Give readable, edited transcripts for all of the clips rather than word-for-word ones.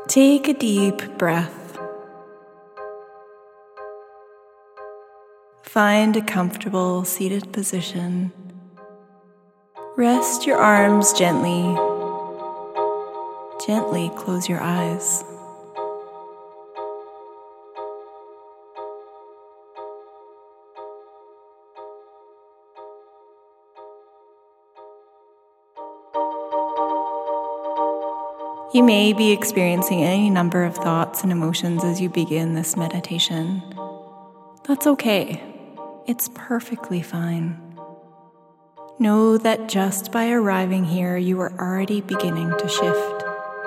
Take a deep breath. Find a comfortable seated position. Rest your arms gently. Gently close your eyes. You may be experiencing any number of thoughts and emotions as you begin this meditation. That's okay. It's perfectly fine. Know that just by arriving here, you are already beginning to shift.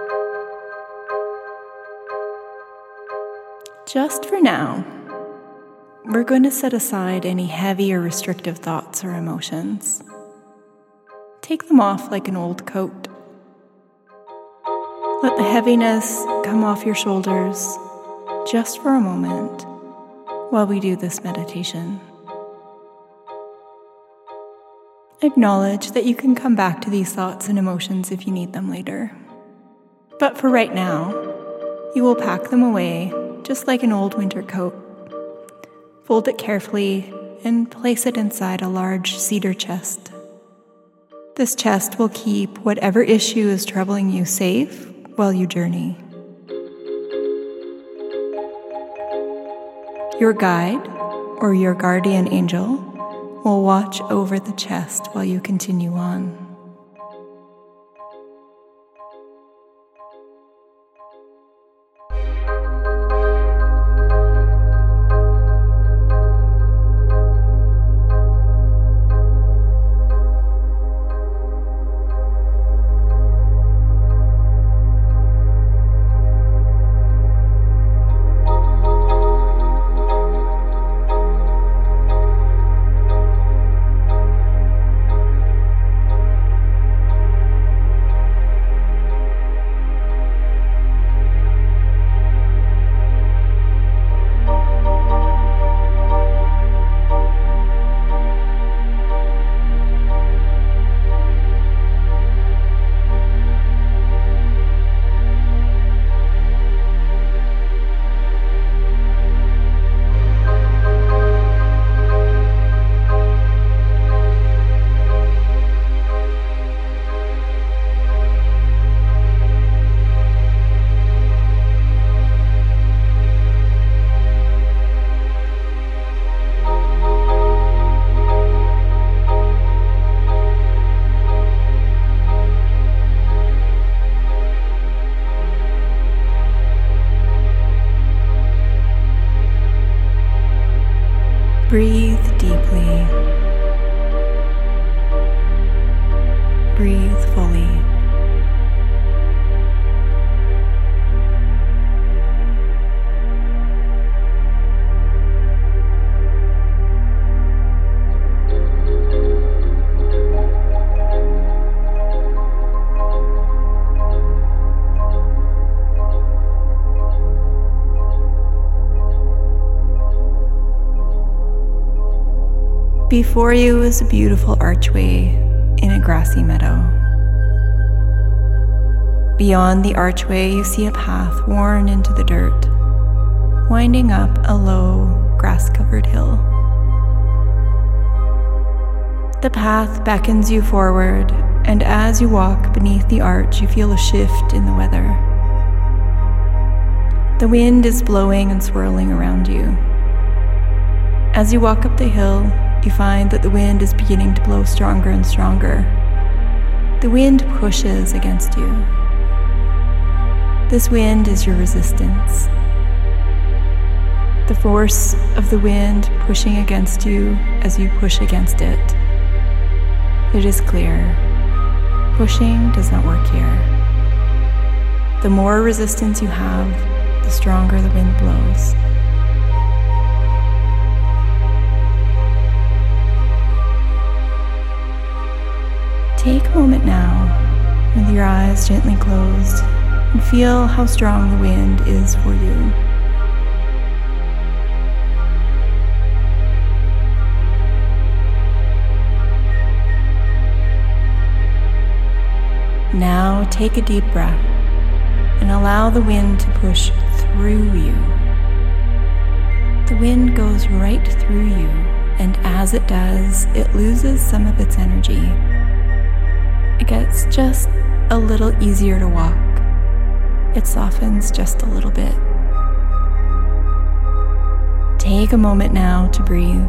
Just for now, we're going to set aside any heavy or restrictive thoughts or emotions. Take them off like an old coat. Let the heaviness come off your shoulders just for a moment while we do this meditation. Acknowledge that you can come back to these thoughts and emotions if you need them later. But for right now, you will pack them away just like an old winter coat. Fold it carefully and place it inside a large cedar chest. This chest will keep whatever issue is troubling you safe while you journey. Your guide or your guardian angel will watch over the chest while you continue on. Breathe deeply. Breathe fully. Before you is a beautiful archway in a grassy meadow. Beyond the archway, you see a path worn into the dirt, winding up a low, grass-covered hill. The path beckons you forward, and as you walk beneath the arch, you feel a shift in the weather. The wind is blowing and swirling around you. As you walk up the hill, you find that the wind is beginning to blow stronger and stronger. The wind pushes against you. This wind is your resistance. The force of the wind pushing against you as you push against it. It is clear. Pushing does not work here. The more resistance you have, the stronger the wind blows. Take a moment now, with your eyes gently closed, and feel how strong the wind is for you. Now take a deep breath and allow the wind to push through you. The wind goes right through you, and as it does, it loses some of its energy. It gets just a little easier to walk. It softens just a little bit. Take a moment now to breathe.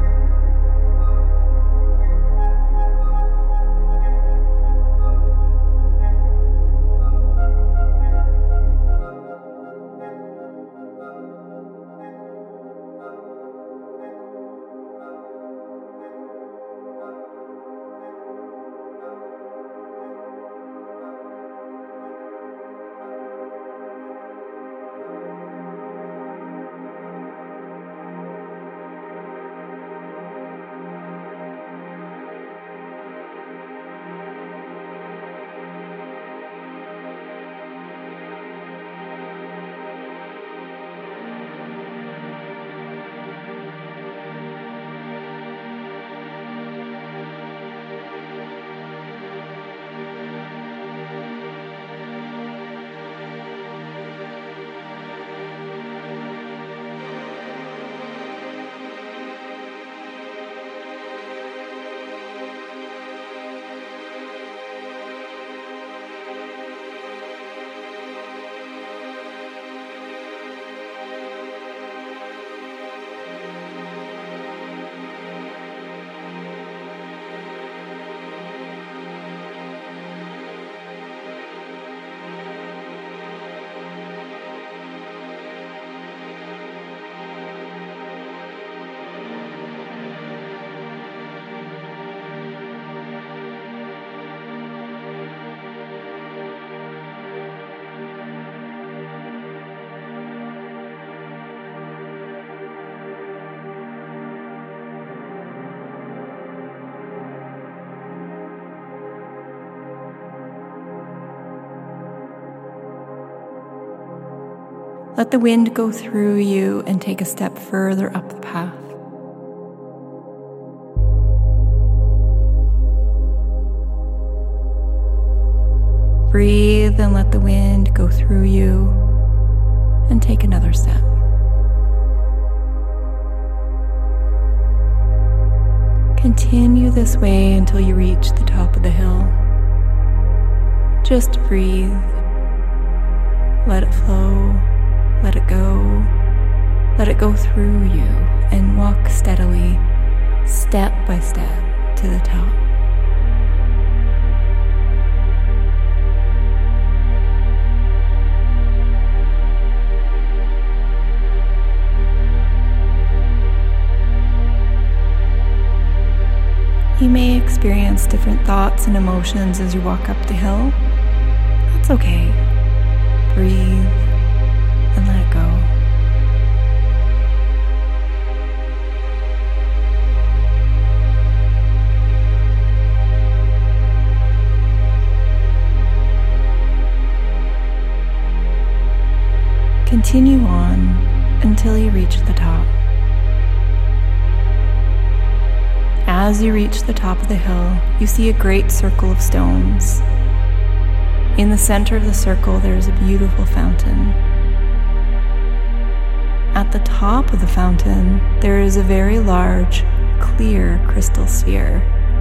Let the wind go through you and take a step further up the path. Breathe and let the wind go through you and take another step. Continue this way until you reach the top of the hill. Just breathe. Let it flow. Let it go. Let it go through you and walk steadily, step by step, to the top. You may experience different thoughts and emotions as you walk up the hill. That's okay. Breathe and let it go. Continue on until you reach the top. As you reach the top of the hill, you see a great circle of stones. In the center of the circle, there is a beautiful fountain. At the top of the fountain, there is a very large, clear crystal sphere.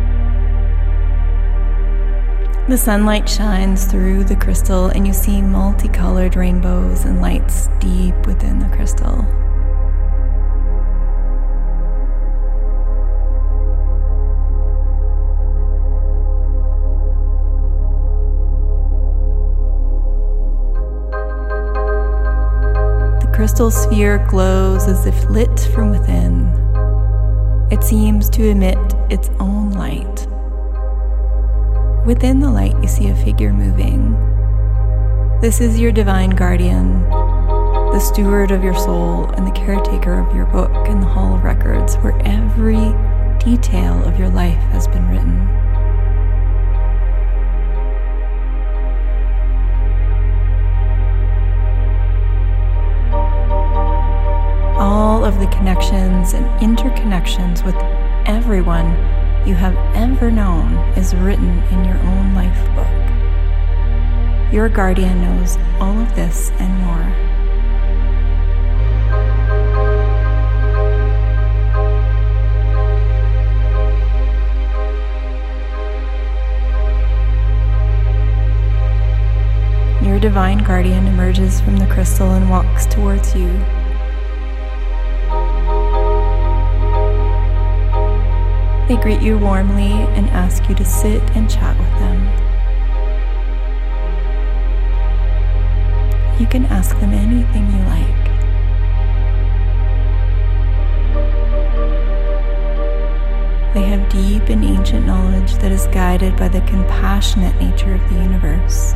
The sunlight shines through the crystal, and you see multicolored rainbows and lights deep within the crystal. The crystal sphere glows as if lit from within. It seems to emit its own light. Within the light, you see a figure moving. This is your divine guardian, the steward of your soul and the caretaker of your book in the Hall of Records, where every detail of your life has been written. All of the connections and interconnections with everyone you have ever known is written in your own life book. Your guardian knows all of this and more. Your divine guardian emerges from the crystal and walks towards you. They greet you warmly and ask you to sit and chat with them. You can ask them anything you like. They have deep and ancient knowledge that is guided by the compassionate nature of the universe.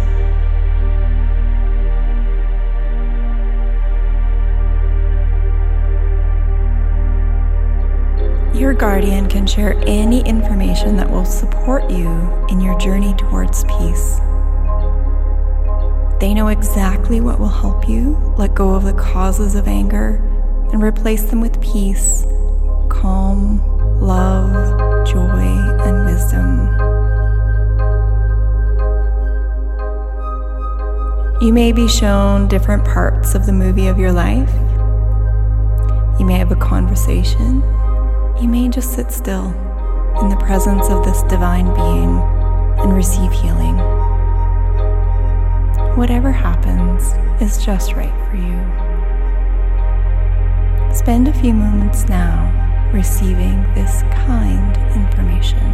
Your guardian can share any information that will support you in your journey towards peace. They know exactly what will help you let go of the causes of anger and replace them with peace, calm, love, joy, and wisdom. You may be shown different parts of the movie of your life. You may have a conversation. You may just sit still in the presence of this divine being and receive healing. Whatever happens is just right for you. Spend a few moments now receiving this kind information.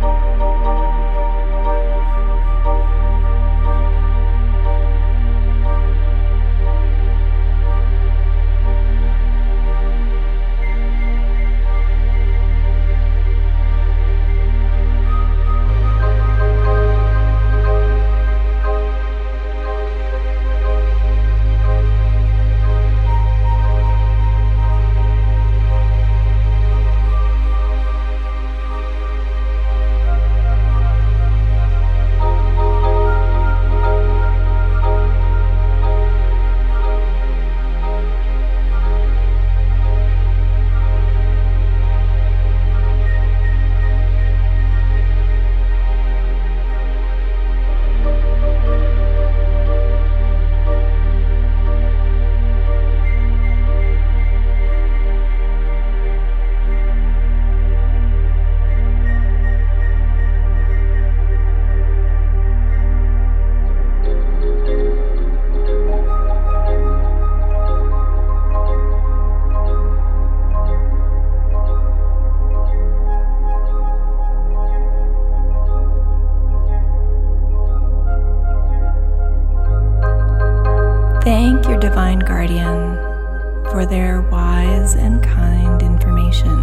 Thank your divine guardian for their wise and kind information.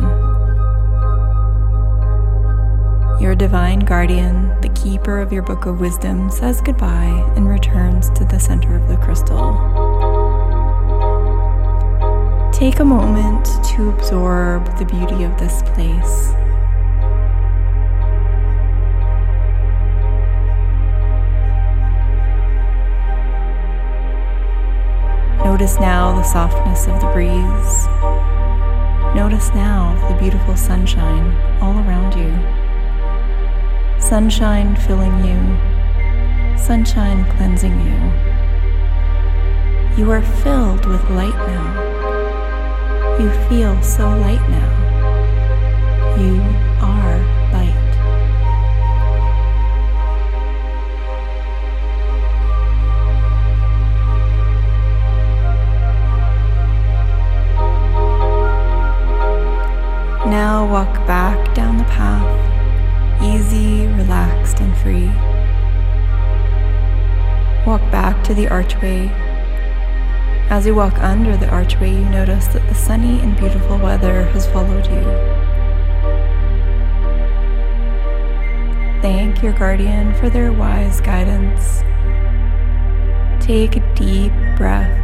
Your divine guardian, the keeper of your book of wisdom, says goodbye and returns to the center of the crystal. Take a moment to absorb the beauty of this place. Notice now the softness of the breeze. Notice now the beautiful sunshine all around you. Sunshine filling you. Sunshine cleansing you. You are filled with light now. You feel so light now. You are light. Now walk back down the path, easy, relaxed, and free. Walk back to the archway. As you walk under the archway, you notice that the sunny and beautiful weather has followed you. Thank your guardian for their wise guidance. Take a deep breath.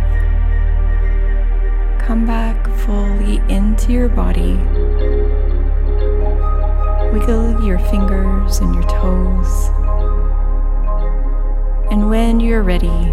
Come back fully into your body. Wiggle your fingers and your toes. And when you're ready,